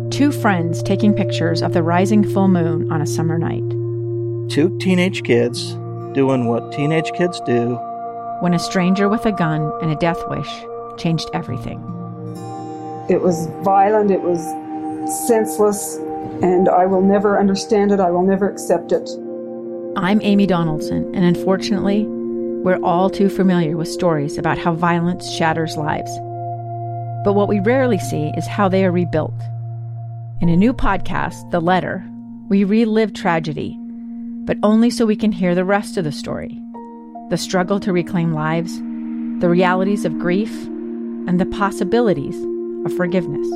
Two friends taking pictures of the rising full moon on a summer night. Two teenage kids doing what teenage kids do. When a stranger with a gun and a death wish changed everything. It was violent, it was senseless, and I will never understand it, I will never accept it. I'm Amy Donaldson, and unfortunately, we're all too familiar with stories about how violence shatters lives. But what we rarely see is how they are rebuilt. In a new podcast, The Letter, we relive tragedy, but only so we can hear the rest of the story. The struggle to reclaim lives, the realities of grief, and the possibilities of forgiveness.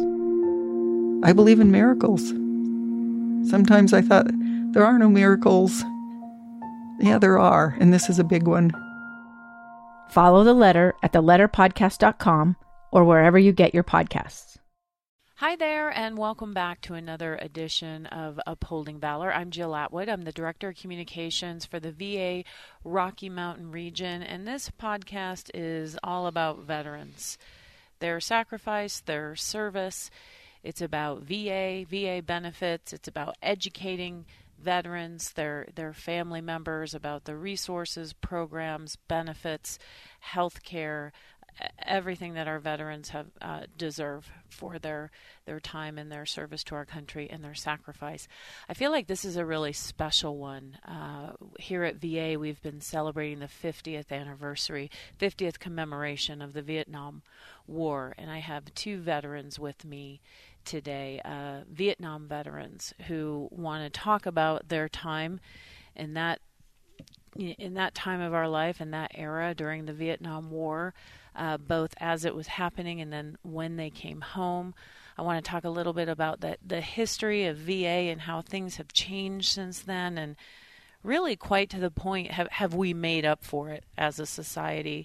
I believe in miracles. Sometimes I thought, there are no miracles. Yeah, there are, and this is a big one. Follow The Letter at theletterpodcast.com or wherever you get your podcasts. Hi there, and welcome back to another edition of Upholding Valor. I'm Jill Atwood. I'm the Director of Communications for the VA Rocky Mountain region, and this podcast is all about veterans, their sacrifice, their service. It's about VA benefits. It's about educating veterans, their family members, about the resources, programs, benefits, health care, everything that our veterans have deserve for their time and their service to our country and their sacrifice. I feel like this is a really special one. Here at VA, we've been celebrating the 50th anniversary, 50th commemoration of the Vietnam War, and I have two veterans with me today, Vietnam veterans who want to talk about their time in that time of our life, in that era during the Vietnam War, both as it was happening and then when they came home. I want to talk a little bit about the history of VA and how things have changed since then, and really quite to the point, have we made up for it as a society?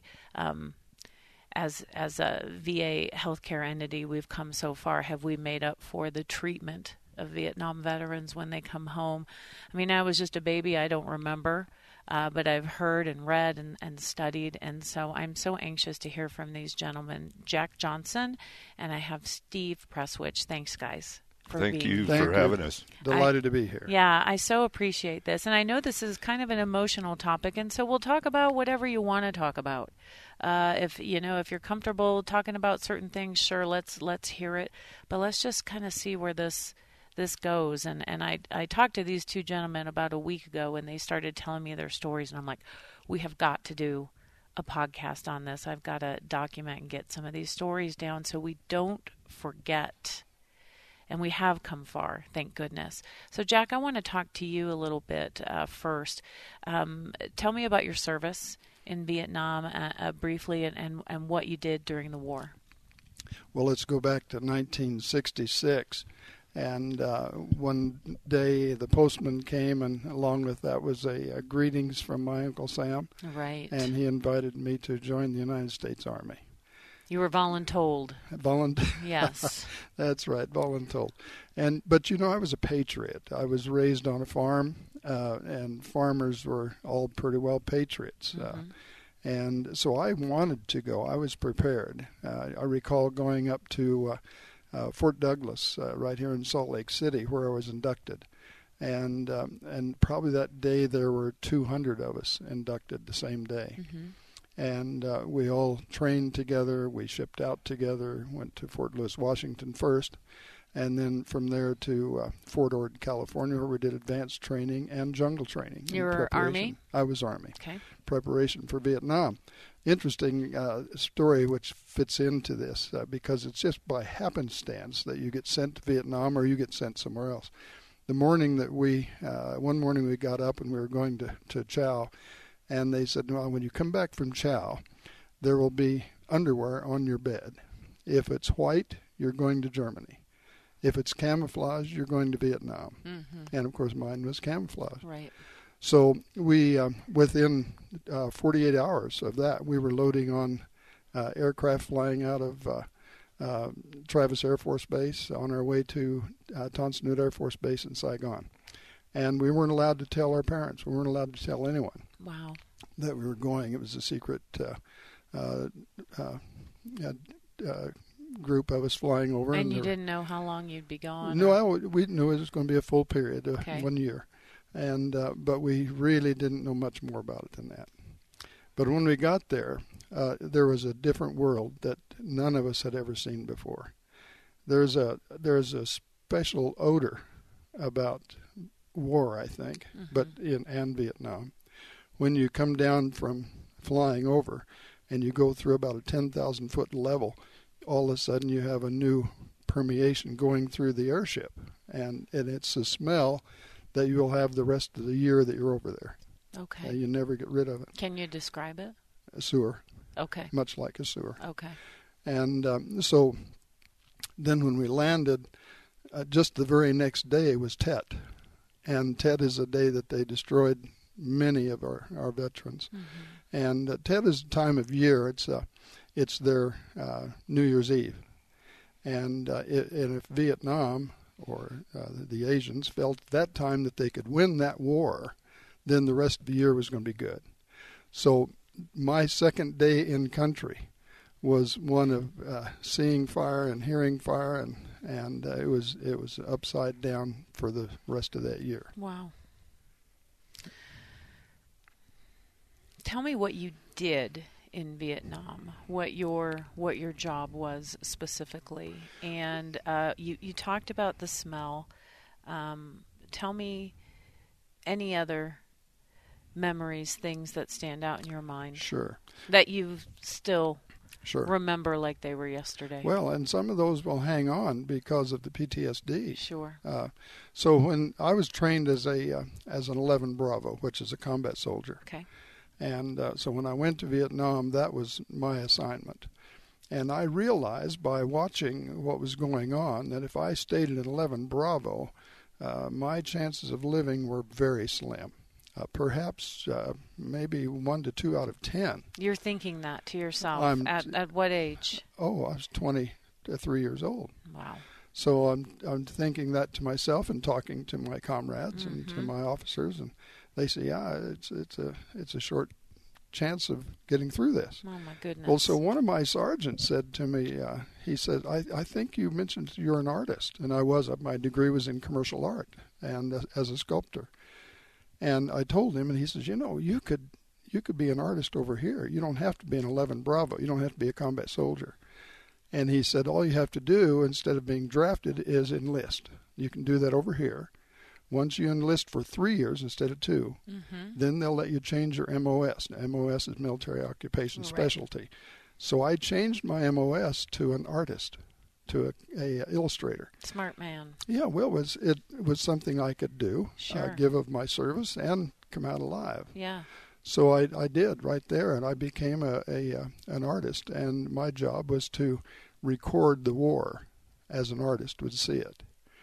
As a VA healthcare entity, we've come so far. Have we made up for the treatment of Vietnam veterans when they come home? I mean, I was just a baby. I don't remember, but I've heard and read and studied, and so I'm so anxious to hear from these gentlemen, Jack Johnson, and I have Steve Presswich. Thanks, guys. Thank you for having us. Delighted to be here. Yeah, I so appreciate this. And I know this is kind of an emotional topic, and so we'll talk about whatever you want to talk about. If you're comfortable talking about certain things, sure, let's hear it. But let's just kind of see where this goes. And I talked to these two gentlemen about a week ago, and they started telling me their stories, and I'm like, we have got to do a podcast on this. I've got to document and get some of these stories down so we don't forget. And we have come far, thank goodness. So, Jack, I want to talk to you a little bit first. Tell me about your service in Vietnam briefly and what you did during the war. Well, let's go back to 1966. And one day the postman came, and along with that was a greetings from my Uncle Sam. Right. And he invited me to join the United States Army. You were voluntold. Yes. That's right, voluntold. But I was a patriot. I was raised on a farm, and farmers were all pretty well patriots. Mm-hmm. And so I wanted to go. I was prepared. I recall going up to Fort Douglas, right here in Salt Lake City, where I was inducted. And probably that day there were 200 of us inducted the same day. Mm-hmm. And we all trained together. We shipped out together, went to Fort Lewis, Washington first, and then from there to Fort Ord, California, where we did advanced training and jungle training. You were Army? I was Army. Okay. Preparation for Vietnam. Interesting story which fits into this because it's just by happenstance that you get sent to Vietnam or you get sent somewhere else. The morning that one morning we got up and we were going to Chow, and they said, well, when you come back from Chow, there will be underwear on your bed. If it's white, you're going to Germany. If it's camouflage, you're going to Vietnam. Mm-hmm. And, of course, mine was camouflage. Right. So we, within 48 hours of that, we were loading on aircraft flying out of Travis Air Force Base on our way to Tan Son Nhut Air Force Base in Saigon. And we weren't allowed to tell our parents. We weren't allowed to tell anyone. Wow. That we were going. It was a secret group I was flying over. And you didn't know how long you'd be gone? No, we knew it was going to be a full period, okay. 1 year. And but we really didn't know much more about it than that. But when we got there, there was a different world that none of us had ever seen before. There's a special odor about war, I think, but and Vietnam. When you come down from flying over and you go through about a 10,000-foot level, all of a sudden you have a new permeation going through the airship. And it's a smell that you'll have the rest of the year that you're over there. Okay. You never get rid of it. Can you describe it? A sewer. Okay. Much like a sewer. Okay. And so then when we landed, just the very next day was Tet. And Tet is a day that they destroyed many of our veterans. And Tet is a time of year. It's their New Year's Eve. And if Vietnam or the Asians felt at that time that they could win that war, then the rest of the year was going to be good. So my second day in country was one of seeing fire and hearing fire, and it was upside down for the rest of that year. Wow. Tell me what you did in Vietnam, what your job was specifically, and you talked about the smell. Tell me any other memories, things that stand out in your mind. Sure. That you still sure. remember like they were yesterday. Well, and some of those will hang on because of the PTSD. Sure. So when I was trained as an 11 Bravo, which is a combat soldier. Okay. And so when I went to Vietnam, that was my assignment. And I realized by watching what was going on that if I stayed at 11 Bravo, my chances of living were very slim. Perhaps maybe 1 to 2 out of 10. You're thinking that to yourself. At what age? Oh, I was 23 years old. Wow. So I'm thinking that to myself and talking to my comrades and to my officers, and they say, yeah, it's a short chance of getting through this. Oh my goodness. Well, so one of my sergeants said to me, he said, I think you mentioned you're an artist, and I was. My degree was in commercial art and as a sculptor. And I told him, and he says, you could be an artist over here. You don't have to be an 11 Bravo. You don't have to be a combat soldier. And he said, all you have to do instead of being drafted is enlist. You can do that over here. Once you enlist for 3 years instead of 2, then they'll let you change your MOS. Now, MOS is military occupation specialty. So I changed my MOS to an artist, to a illustrator. Smart man. Yeah, well, it was something I could do, give of my service and come out alive. Yeah. So I did right there, and I became an artist, and my job was to record the war as an artist would see it.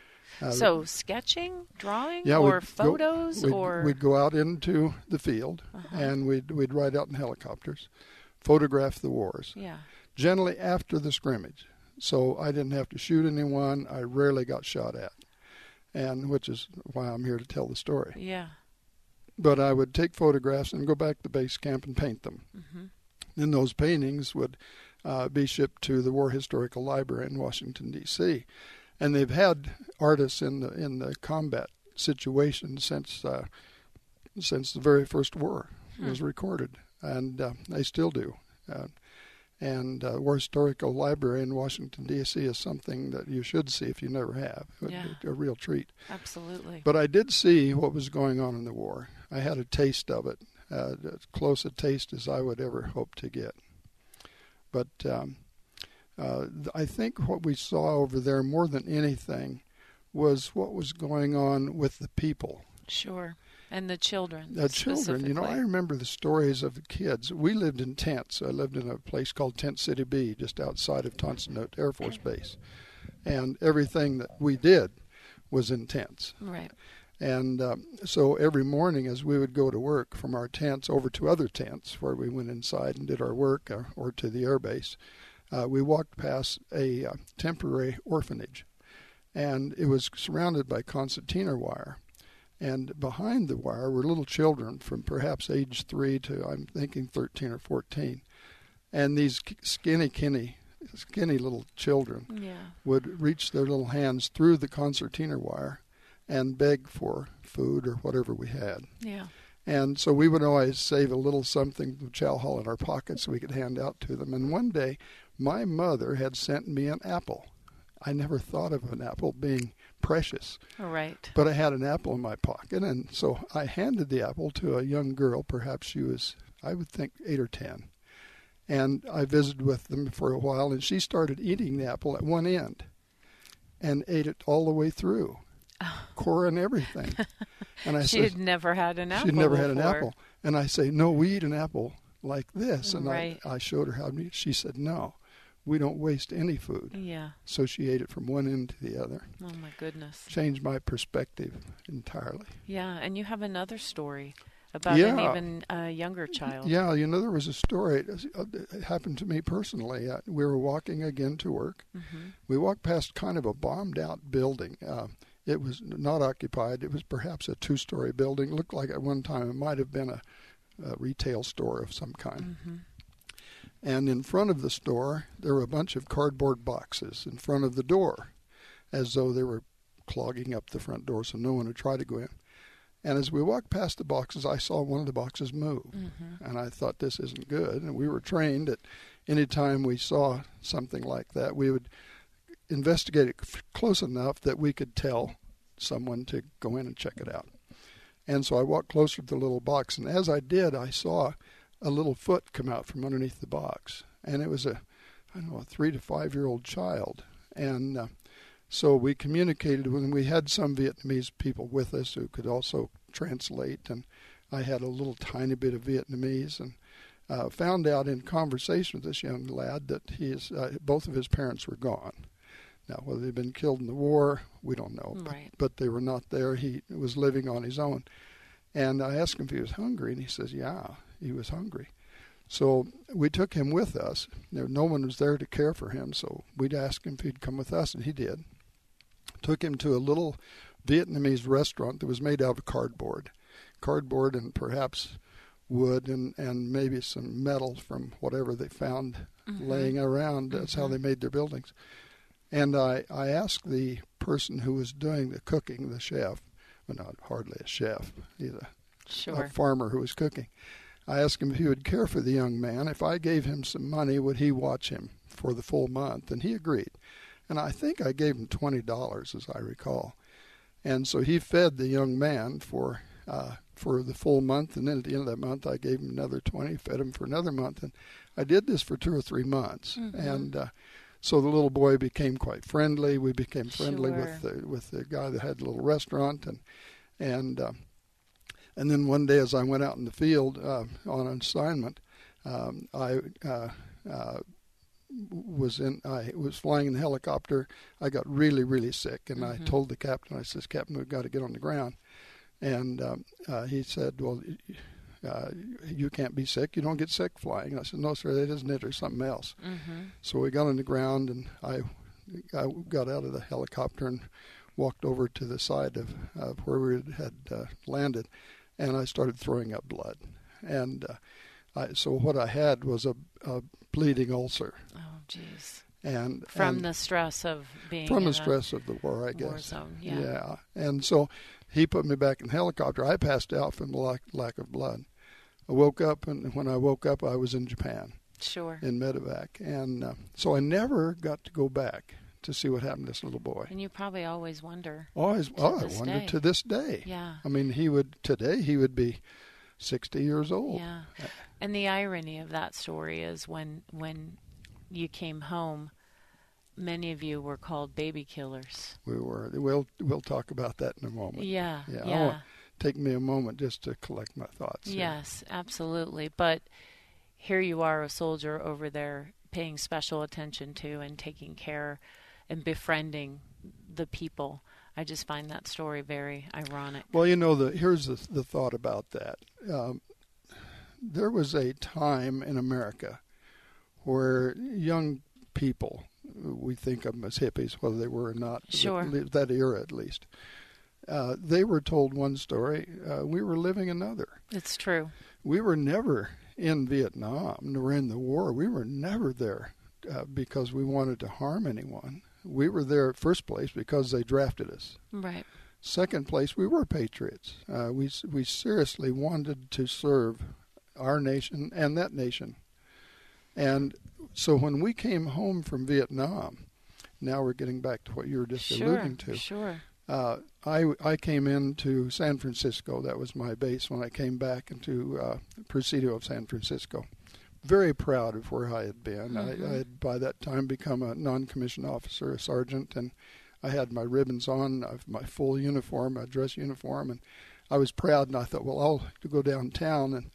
So sketching, drawing, or photos, we'd go out into the field, and we'd ride out in helicopters, photograph the wars. Yeah. Generally after the scrimmage, so I didn't have to shoot anyone. I rarely got shot at, and which is why I'm here to tell the story. Yeah. But I would take photographs and go back to base camp and paint them. Then those paintings would be shipped to the War Historical Library in Washington, D.C., and they've had artists in the combat situation since the very first war was recorded, and they still do. And War Historical Library in Washington, D.C. is something that you should see if you never have. A real treat. Absolutely. But I did see what was going on in the war. I had a taste of it, as close a taste as I would ever hope to get. But I think what we saw over there more than anything was what was going on with the people. Sure. And the children. The children. I remember the stories of the kids. We lived in tents. I lived in a place called Tent City B, just outside of Tonson Air Force Base. And everything that we did was in tents. Right. And so every morning as we would go to work from our tents over to other tents where we went inside and did our work or to the air base, we walked past a temporary orphanage. And it was surrounded by concertina wire. And behind the wire were little children from perhaps age 3 to, I'm thinking, 13 or 14. And these skinny skinny little children would reach their little hands through the concertina wire and beg for food or whatever we had. Yeah. And so we would always save a little something from chow hall in our pockets so we could hand out to them. And one day, my mother had sent me an apple. I never thought of an apple being precious. Right. But I had an apple in my pocket, and so I handed the apple to a young girl. Perhaps she was, I would think, 8 or 10. And I visited with them for a while, and she started eating the apple at one end and ate it all the way through, core and everything. And I she had never had an apple. She'd never before. had an apple. And I say, no, we eat an apple like this. And right. I showed her how to eat. She said, no, we don't waste any food. Yeah. So she ate it from one end to the other. Oh, my goodness. Changed my perspective entirely. Yeah, and you have another story about an even younger child. Yeah, there was a story. It happened to me personally. We were walking again to work. Mm-hmm. We walked past kind of a bombed-out building. It was not occupied. It was perhaps a 2-story building. It looked like at one time it might have been a retail store of some kind. Mm-hmm. And in front of the store, there were a bunch of cardboard boxes in front of the door, as though they were clogging up the front door so no one would try to go in. And as we walked past the boxes, I saw one of the boxes move. Mm-hmm. And I thought, this isn't good. And we were trained that any time we saw something like that, we would investigate it close enough that we could tell someone to go in and check it out. And so I walked closer to the little box, and as I did, I saw a little foot come out from underneath the box. And it was a 3 to 5 year old child. And so we communicated when we had some Vietnamese people with us who could also translate, and I had a little tiny bit of Vietnamese, and found out in conversation with this young lad that both of his parents were gone. Now, whether they'd been killed in the war, we don't know, right. but they were not there. He was living on his own. And I asked him if he was hungry, and he says, yeah, he was hungry. So we took him with us. No one was there to care for him, so we'd ask him if he'd come with us, and he did. Took him to a little Vietnamese restaurant that was made out of cardboard and perhaps wood and maybe some metal from whatever they found laying around. That's how they made their buildings. And I asked the person who was doing the cooking, the chef, well, not hardly a chef, he's a farmer who was cooking. I asked him if he would care for the young man. If I gave him some money, would he watch him for the full month? And he agreed. And I think I gave him $20, as I recall. And so he fed the young man for the full month, and then at the end of that month, I gave him another $20, fed him for another month. And I did this for 2 or 3 months. Mm-hmm. And so the little boy became quite friendly. We became friendly with the guy that had the little restaurant, and then one day as I went out in the field on an assignment, I was flying in the helicopter. I got really, really sick, and I told the captain, I says, Captain, we've got to get on the ground. And he said, well, you can't be sick. You don't get sick flying. And I said, no, sir, that isn't it, or something else. Mm-hmm. So we got on the ground, and I got out of the helicopter and walked over to the side of where we had landed, and I started throwing up blood. And so what I had was a bleeding ulcer. Oh, jeez. And from the stress of being from the stress of the war, I guess. War zone, yeah. And so he put me back in the helicopter. I passed out from lack of blood. I woke up, and when I woke up, I was in Japan. Sure. In medevac, and so I never got to go back to see what happened to this little boy. And you probably always wonder. I wonder to this day. Yeah. I mean, he would be 60 years old. Yeah. And the irony of that story is when you came home, many of you were called baby killers. We were. We'll talk about that in a moment. Yeah. Take me a moment just to collect my thoughts. Yes, absolutely. But here you are, a soldier over there, paying special attention to and taking care and befriending the people. I just find that story very ironic. Well, here's the thought about that. There was a time in America where young people, we think of them as hippies, whether they were or not, sure. that era at least, they were told one story. We were living another. It's true. We were never in Vietnam, nor in the war. We were never there because we wanted to harm anyone. We were there, first place, because they drafted us. Right. Second place, we were patriots. We seriously wanted to serve our nation and that nation. And so when we came home from Vietnam, now we're getting back to what you were just alluding to. Sure. I came into San Francisco. That was my base when I came back into Presidio of San Francisco. Very proud of where I had been. Mm-hmm. I had by that time become a non-commissioned officer, a sergeant, and I had my ribbons on, my full uniform, my dress uniform, and I was proud. And I thought, well, I'll go downtown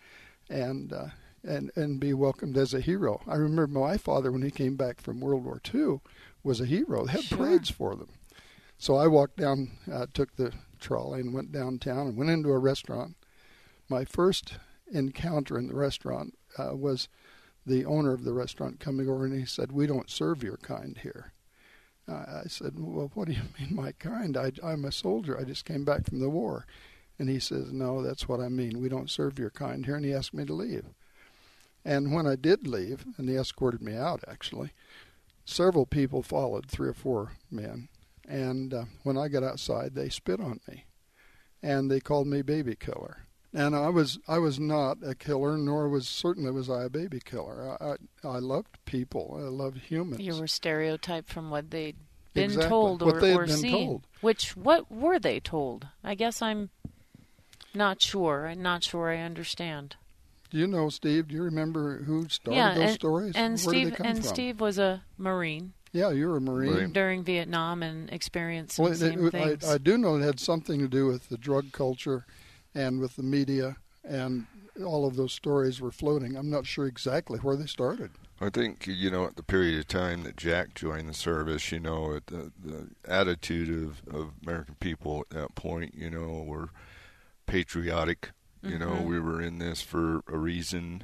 and be welcomed as a hero. I remember my father, when he came back from World War II, was a hero. They had parades for them. So I walked down, took the trolley and went downtown and went into a restaurant. My first encounter in the restaurant was the owner of the restaurant coming over, and he said, "We don't serve your kind here." I said, "Well, what do you mean, my kind? I'm a soldier. I just came back from the war." And he says, "No, that's what I mean. We don't serve your kind here." And he asked me to leave. And when I did leave, and they escorted me out, actually, several people followed, 3 or 4 men. And when I got outside, they spit on me, and they called me baby killer. And I was not a killer, nor was I a baby killer. I loved people. I loved humans. You were stereotyped from what they'd been exactly. told what they had or been seen. Told. What were they told? I guess I'm not sure. I'm not sure I understand. Do you know, Steve? Do you remember who started those stories? And Where Steve did they come from? Steve was a Marine. Yeah, you were a Marine. During Vietnam and experienced some same things. I do know it had something to do with the drug culture and with the media, and all of those stories were floating. I'm not sure exactly where they started. I think, at the period of time that Jack joined the service, the attitude of American people at that point, were patriotic. Mm-hmm. We were in this for a reason.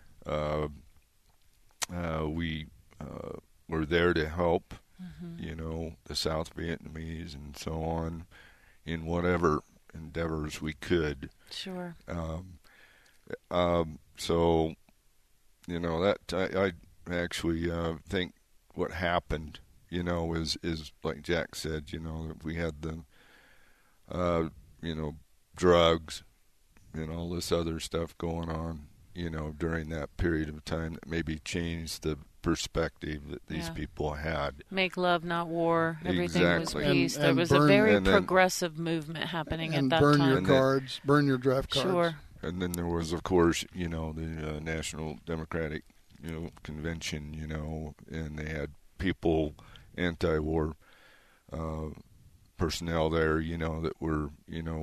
We were there to help, the South Vietnamese and so on in whatever endeavors we could. Sure. So, that I actually think what happened, is like Jack said, we had the, drugs and all this other stuff going on, during that period of time that maybe changed the perspective that these people had. Make love, not war. Everything exactly. was peace. And there was a very progressive movement happening at that time. time. And burn your cards, burn your draft cards. Sure. And then there was, of course, the National Democratic, Convention, and they had people, anti-war personnel there, that were,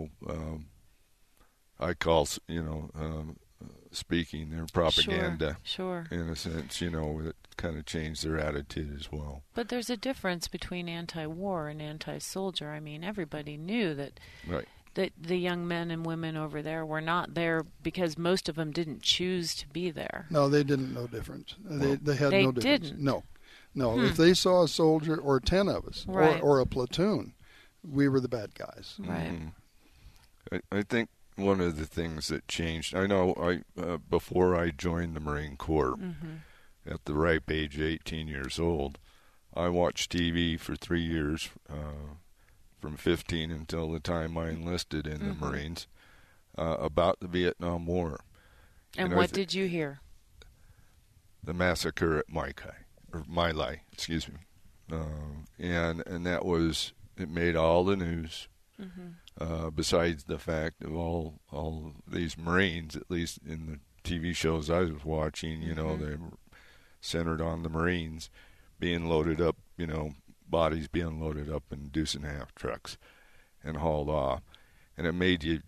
I call, speaking their propaganda. Sure. In a sense, it kind of changed their attitude as well. But there's a difference between anti-war and anti-soldier. I mean, everybody knew that. Right. The young men and women over there were not there because most of them didn't choose to be there. No, they didn't know difference. They had no difference. Didn't. No. If they saw a soldier or 10 of us or a platoon, we were the bad guys. Right. Mm-hmm. I think one of the things that changed, I know before I joined the Marine Corps, at the ripe age of 18 years old, I watched TV for 3 years, from 15 until the time I enlisted in the Marines, about the Vietnam War. And what did you hear? The massacre at My Lai, excuse me. And that was, it made all the news, besides the fact of all these Marines, at least in the TV shows I was watching, they were centered on the Marines being loaded up, bodies being loaded up in deuce and a half trucks and hauled off. And it made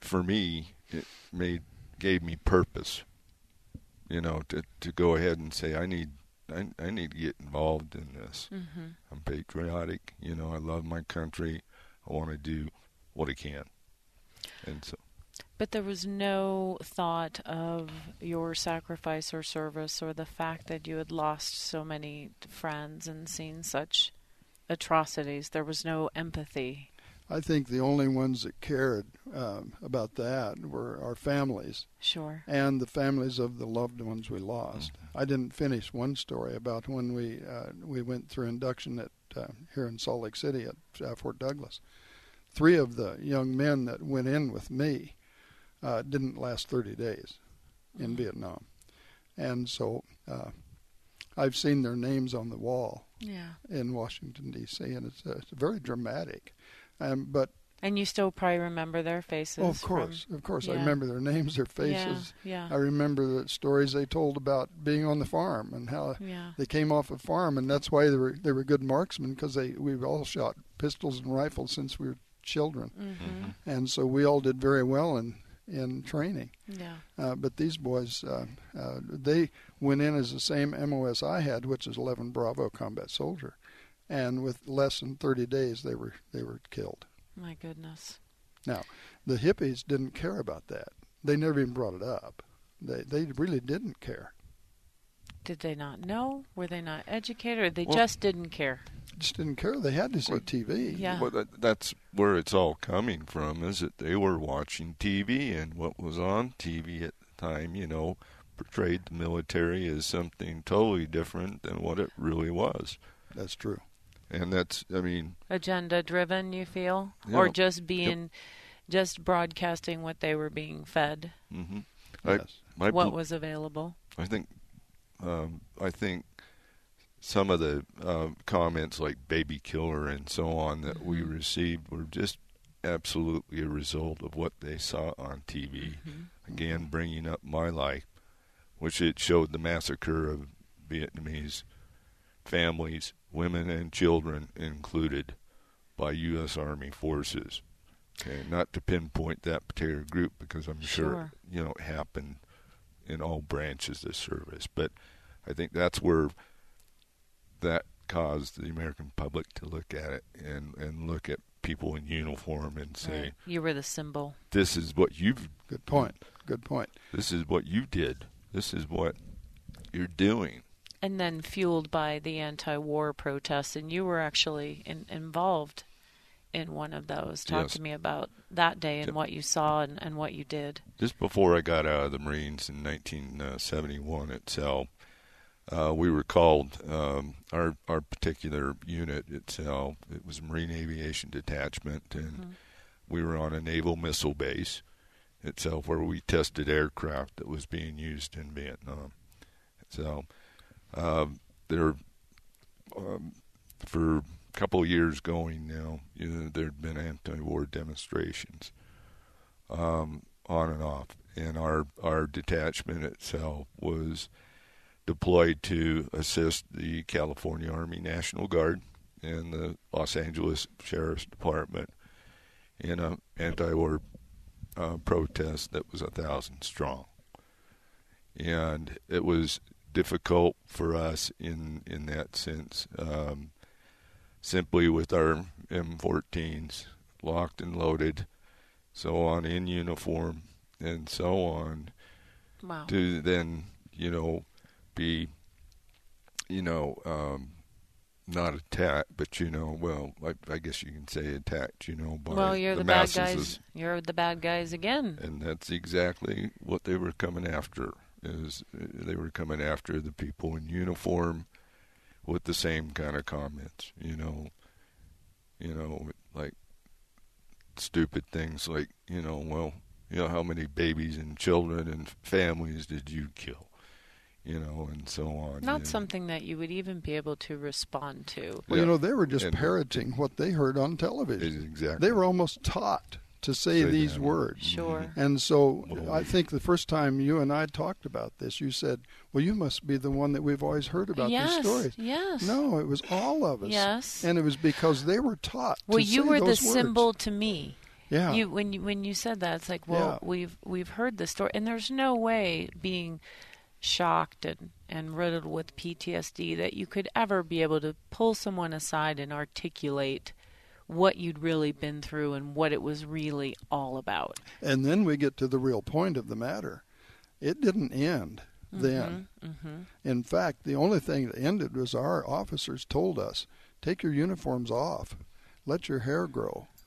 gave me purpose, to go ahead and say, I need to get involved in this. I'm patriotic, I love my country. I want to do what I can. And so. But there was no thought of your sacrifice or service or the fact that you had lost so many friends and seen such atrocities. There was no empathy. I think the only ones that cared about that were our families. Sure. And the families of the loved ones we lost. Mm-hmm. I didn't finish one story about when we went through induction at here in Salt Lake City at Fort Douglas. 3 of the young men that went in with me didn't last 30 days in Vietnam. And so I've seen their names on the wall in Washington, D.C., and it's very dramatic. And you still probably remember their faces. Oh, of course. Yeah. I remember their names, their faces. Yeah. I remember the stories they told about being on the farm and how they came off a farm, and that's why they were good marksmen, because we've all shot pistols and rifles since we were children. Mm-hmm. And so we all did very well in training. Yeah. But these boys, they went in as the same MOS I had, which is 11 Bravo Combat Soldier, and with less than 30 days they were killed. My goodness. Now, the hippies didn't care about that. They never even brought it up. They really didn't care. Did they not know? Were they not educated, or they just didn't care? Just didn't care. They had to see TV. Yeah. Well, that's where it's all coming from, is that they were watching TV, and what was on TV at the time, portrayed the military as something totally different than what it really was. That's true. And that's, agenda-driven, you feel? Or just just broadcasting what they were being fed? Mm-hmm. Yes. What was available? I think some of the comments like baby killer and so on that we received were just absolutely a result of what they saw on TV. Mm-hmm. Again, bringing up My Lai, which it showed the massacre of Vietnamese families, women and children included, by U.S. Army forces. Okay, not to pinpoint that particular group, because I'm sure it happened in all branches of service. But I think that's where that caused the American public to look at it and look at people in uniform and say, right. You were the symbol. This is what you've... Good point. This is what you did. This is what you're doing. And then fueled by the anti-war protests, and you were actually involved in one of those. Talk to me about that day and what you saw and what you did. Just before I got out of the Marines in 1971 itself, we were called, our particular unit itself, it was Marine Aviation Detachment, and we were on a naval missile base itself where we tested aircraft that was being used in Vietnam. So for a couple of years going now, there had been anti-war demonstrations on and off, and our detachment itself was deployed to assist the California Army National Guard and the Los Angeles Sheriff's Department in an anti-war protest that was 1,000 strong. And it was difficult for us in that sense, simply with our M14s locked and loaded, so on, in uniform and so on. Wow. To then, be, not attacked, but, I guess you can say attacked, by you're the bad guys. You're the bad guys again. And that's exactly what they were coming after. They were coming after the people in uniform with the same kind of comments, like stupid things like, how many babies and children and families did you kill, and so on. Not something that you would even be able to respond to. Well, they were just parroting what they heard on television. Exactly. They were almost taught to say these words. Sure. And so I think the first time you and I talked about this, you said, well, you must be the one that we've always heard about these stories. Yes. No, it was all of us. Yes. And it was because they were taught to say those words. Well, you were the symbol to me. Yeah. When you said that, it's like, we've heard the story, and there's no way, being shocked and riddled with PTSD, that you could ever be able to pull someone aside and articulate what you'd really been through and what it was really all about. And then we get to the real point of the matter. It didn't end then. Mm-hmm. In fact, the only thing that ended was our officers told us, take your uniforms off, let your hair grow.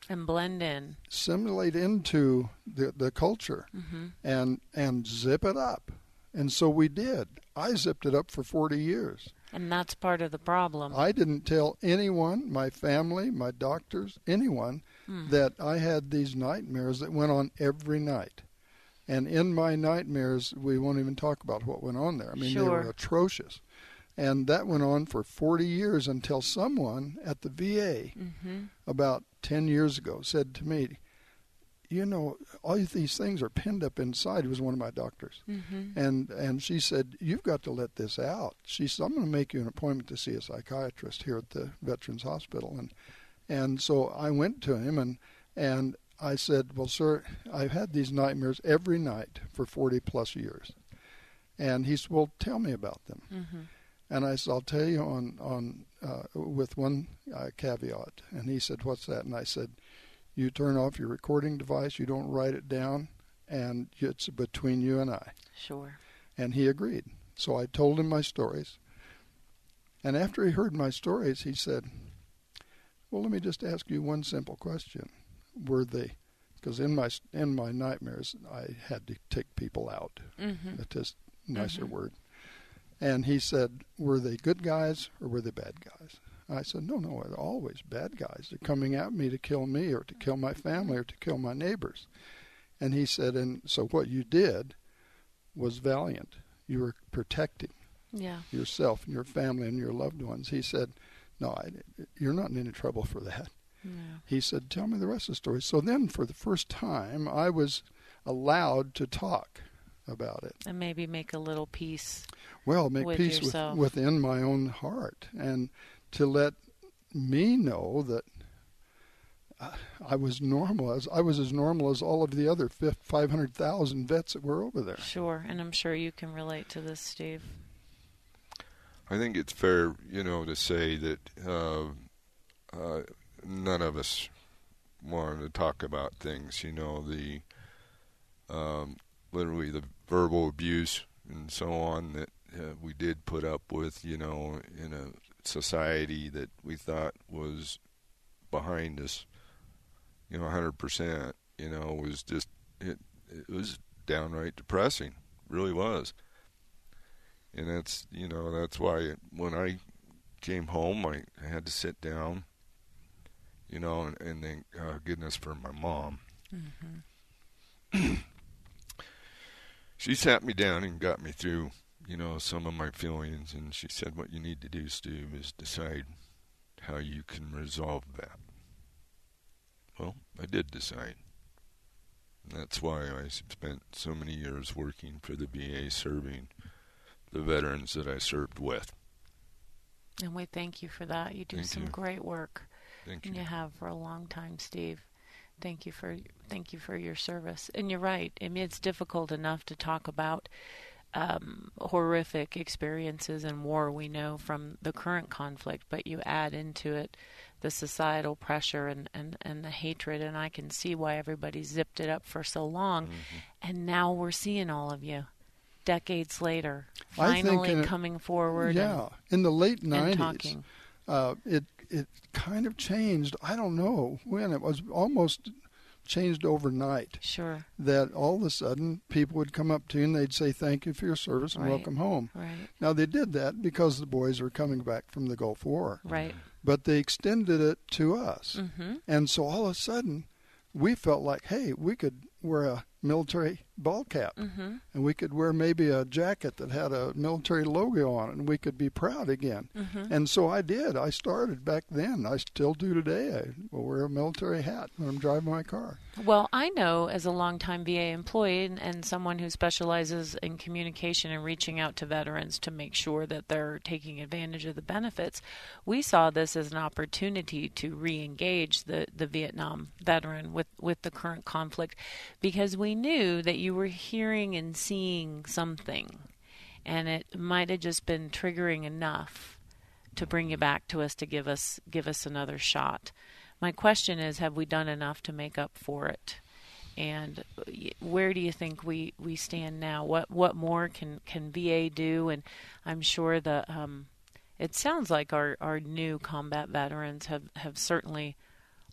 And blend in. Simulate into the culture and zip it up. And so we did. I zipped it up for 40 years. And that's part of the problem. I didn't tell anyone, my family, my doctors, anyone, that I had these nightmares that went on every night. And in my nightmares, we won't even talk about what went on there. I mean, They were atrocious. And that went on for 40 years until someone at the VA about 10 years ago said to me, you know, all these things are pinned up inside. He was one of my doctors. And she said, you've got to let this out. She said, I'm going to make you an appointment to see a psychiatrist here at the Veterans Hospital. And so I went to him and I said, well, sir, I've had these nightmares every night for 40 plus years. And he said, well, tell me about them. And I said, I'll tell you with one caveat. And he said, what's that? And I said, you turn off your recording device, you don't write it down, and it's between you and I. Sure. And he agreed. So I told him my stories. And after he heard my stories, he said, well, let me just ask you one simple question. Were they, because in my nightmares, I had to take people out. That's just a nicer word. And he said, were they good guys or were they bad guys? I said, no, they're always bad guys. They're coming at me to kill me or to kill my family or to kill my neighbors. And he said, and so what you did was valiant. You were protecting yourself and your family and your loved ones. He said, no, you're not in any trouble for that. Yeah. He said, tell me the rest of the story. So then for the first time, I was allowed to talk about it. And maybe make a little peace. Well, make with peace within my own heart, and to let me know that I was normal. I was as normal as all of the other 500,000 vets that were over there. Sure, and I'm sure you can relate to this, Steve. I think it's fair, to say that none of us wanted to talk about things, literally the verbal abuse and so on that we did put up with, in a society that we thought was behind us, 100%, was just, it was downright depressing, really was. And that's why when I came home, I had to sit down, and thank goodness for my mom. She sat me down and got me through, some of my feelings, and she said, what you need to do, Steve, is decide how you can resolve that. Well, I did decide. And that's why I spent so many years working for the VA, serving the veterans that I served with. And we thank you for that. You do some great work. Thank you. And you have for a long time, Steve. Thank you for your service. And you're right. I mean, it's difficult enough to talk about horrific experiences in war, we know from the current conflict, but you add into it the societal pressure and the hatred, and I can see why everybody zipped it up for so long. And now we're seeing all of you decades later finally coming forward. Yeah, in the late 90s, talking. It kind of changed. I don't know when. It was almost changed overnight. Sure. That all of a sudden people would come up to you and they'd say thank you for your service and welcome home. Right. Now they did that because the boys were coming back from the Gulf War. Right. But they extended it to us. And so all of a sudden we felt like, hey, we could wear a military ball cap, and we could wear maybe a jacket that had a military logo on it, and we could be proud again. And so I did. I started back then. I still do today. I will wear a military hat when I'm driving my car. Well, I know as a longtime VA employee and someone who specializes in communication and reaching out to veterans to make sure that they're taking advantage of the benefits, we saw this as an opportunity to re-engage the Vietnam veteran with the current conflict, because we knew that you were hearing and seeing something, and it might have just been triggering enough to bring you back to us to give us another shot. My question is, have we done enough to make up for it? And where do you think we stand now? What more can VA do? And I'm sure it sounds like our new combat veterans have certainly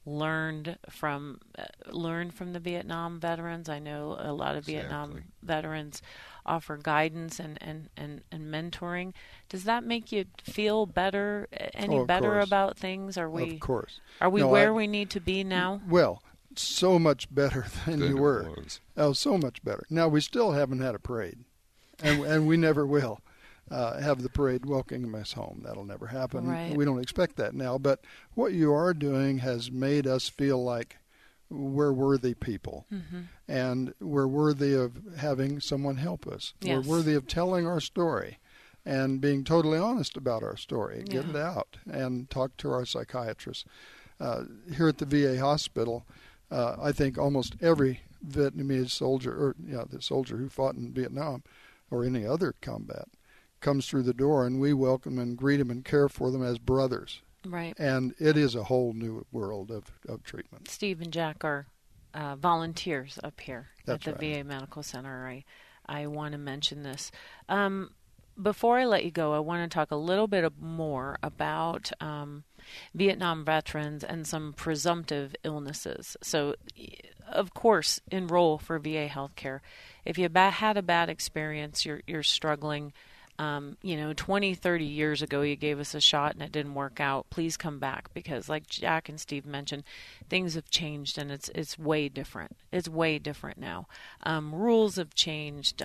learned from the Vietnam veterans. I know a lot of Vietnam veterans offer guidance and mentoring. Does that make you feel better, better about things? Are we? Of course. Are we where we need to be now? Well, so much better than you were. Oh, so much better. Now, we still haven't had a parade, and we never will have the parade welcoming us home. That'll never happen. Right. We don't expect that now. But what you are doing has made us feel like we're worthy people, and we're worthy of having someone help us. Yes. We're worthy of telling our story and being totally honest about our story. Get it out and talk to our psychiatrist. Here at the VA hospital, I think almost every Vietnamese soldier, or the soldier who fought in Vietnam or any other combat, comes through the door, and we welcome and greet them and care for them as brothers. Right. And it is a whole new world of treatment. Steve and Jack are volunteers up here That's at the right. VA Medical Center. I want to mention this. Before I let you go, I want to talk a little bit more about Vietnam veterans and some presumptive illnesses. So, of course, enroll for VA healthcare. If you had a bad experience, you're struggling. 20, 30 years ago, you gave us a shot and it didn't work out. Please come back, because like Jack and Steve mentioned, things have changed and it's way different. It's way different now. Rules have changed.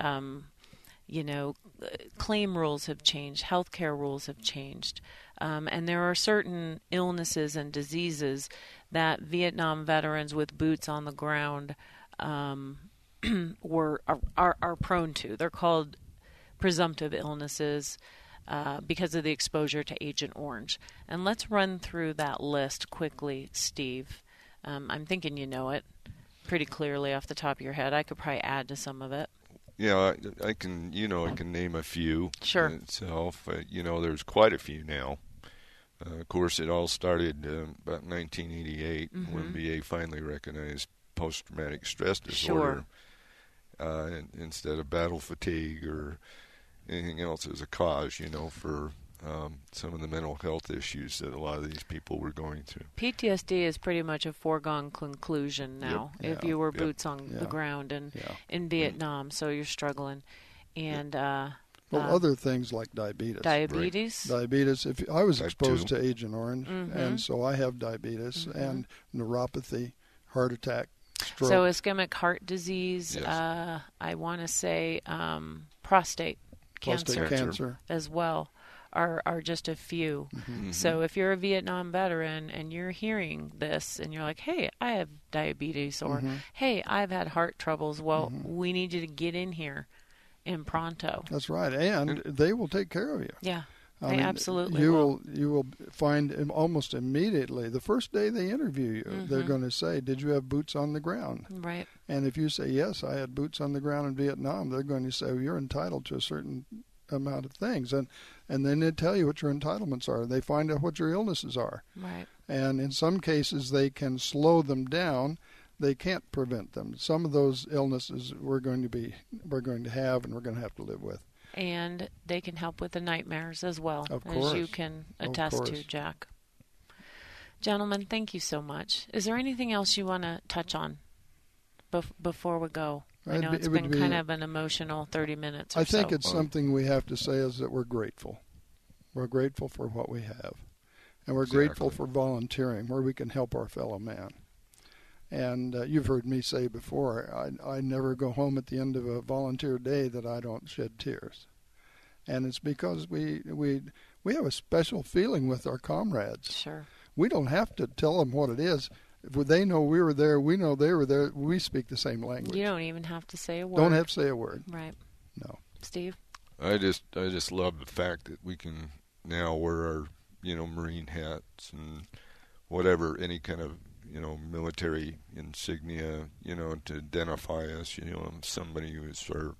Claim rules have changed. Healthcare rules have changed. And there are certain illnesses and diseases that Vietnam veterans with boots on the ground are prone to. They're called presumptive illnesses because of the exposure to Agent Orange. And let's run through that list quickly, Steve. I'm thinking you know it pretty clearly off the top of your head. I could probably add to some of it. Yeah, I can name a few. Sure. Itself. There's quite a few now. Of course, it all started about 1988 when VA finally recognized post-traumatic stress disorder instead of battle fatigue or anything else as a cause, for some of the mental health issues that a lot of these people were going through. PTSD is pretty much a foregone conclusion now. Yep. If you were boots on the ground and in Vietnam, so you're struggling. And other things like diabetes. Diabetes. If I was exposed to Agent Orange, and so I have diabetes and neuropathy, heart attack, stroke. So ischemic heart disease. Yes. I want to say prostate cancer as well are just a few. So if you're a Vietnam veteran and you're hearing this and you're like, hey, I have diabetes, or hey, I've had heart troubles, well, we need you to get in here in pronto. That's right, and they will take care of you. Yeah, they absolutely will. You will find almost immediately, the first day they interview you, they're going to say, did you have boots on the ground? Right. And if you say, yes, I had boots on the ground in Vietnam, they're going to say, well, you're entitled to a certain amount of things. And then they tell you what your entitlements are. They find out what your illnesses are. Right. And in some cases, they can slow them down. They can't prevent them. Some of those illnesses we're going to have and we're going to have to live with. And they can help with the nightmares as well, of course. as you can attest to, Jack. Gentlemen, thank you so much. Is there anything else you want to touch on before we go? I know it's been kind of an emotional 30 minutes or I think so. it's something we have to say is that we're grateful. We're grateful for what we have. And we're grateful for volunteering where we can help our fellow man. And you've heard me say before, I never go home at the end of a volunteer day that I don't shed tears. And it's because we have a special feeling with our comrades. Sure. We don't have to tell them what it is. If they know we were there, we know they were there, we speak the same language. You don't even have to say a word. Don't have to say a word. Right. No. Steve? I just love the fact that we can now wear our, Marine hats and whatever, any kind of, military insignia, to identify us, I'm somebody who has served.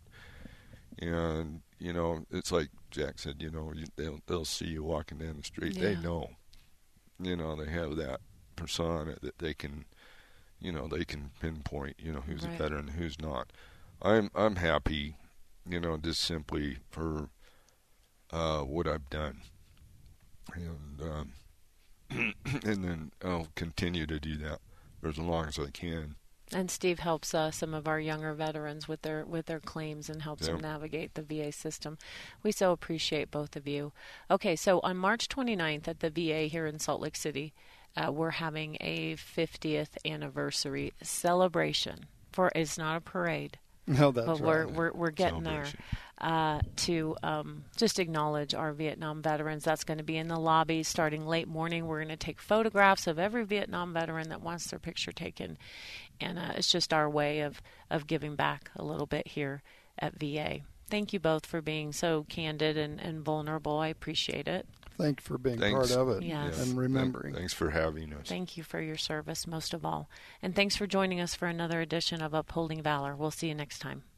And, it's like Jack said, they'll see you walking down the street. Yeah. They know. They have that persona that they can, they can pinpoint, who's a veteran and who's not. I'm happy, just simply for what I've done. And and then I'll continue to do that for as long as I can. And Steve helps some of our younger veterans with their claims and helps them navigate the VA system. We so appreciate both of you. Okay, so on March 29th at the VA here in Salt Lake City, we're having a 50th anniversary celebration. It's not a parade. No, that's but right. we're getting there to just acknowledge our Vietnam veterans. That's going to be in the lobby starting late morning. We're going to take photographs of every Vietnam veteran that wants their picture taken, and it's just our way of giving back a little bit here at VA. Thank you both for being so candid and vulnerable. I appreciate it. Thanks for being part of it and remembering. Thanks for having us. Thank you for your service, most of all. And thanks for joining us for another edition of Upholding Valor. We'll see you next time.